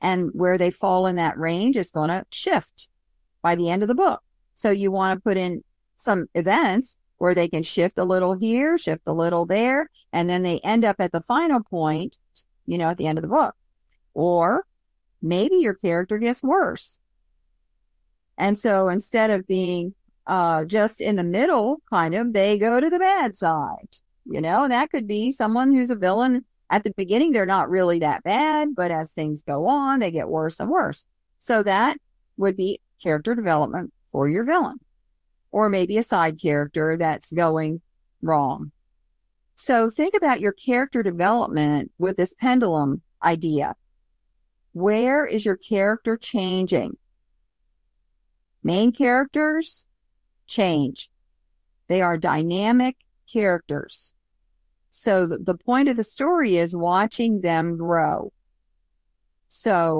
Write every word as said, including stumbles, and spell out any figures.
And where they fall in that range is going to shift by the end of the book. So you want to put in some events where they can shift a little here, shift a little there, and then they end up at the final point, you know, at the end of the book. Or maybe your character gets worse. And so instead of being uh, just in the middle, kind of, they go to the bad side, you know, and that could be someone who's a villain. At the beginning, they're not really that bad, but as things go on, they get worse and worse. So that would be character development for your villain, or maybe a side character that's going wrong. So think about your character development with this pendulum idea. Where is your character changing? Main characters change. They are dynamic characters. So the, the point of the story is watching them grow. So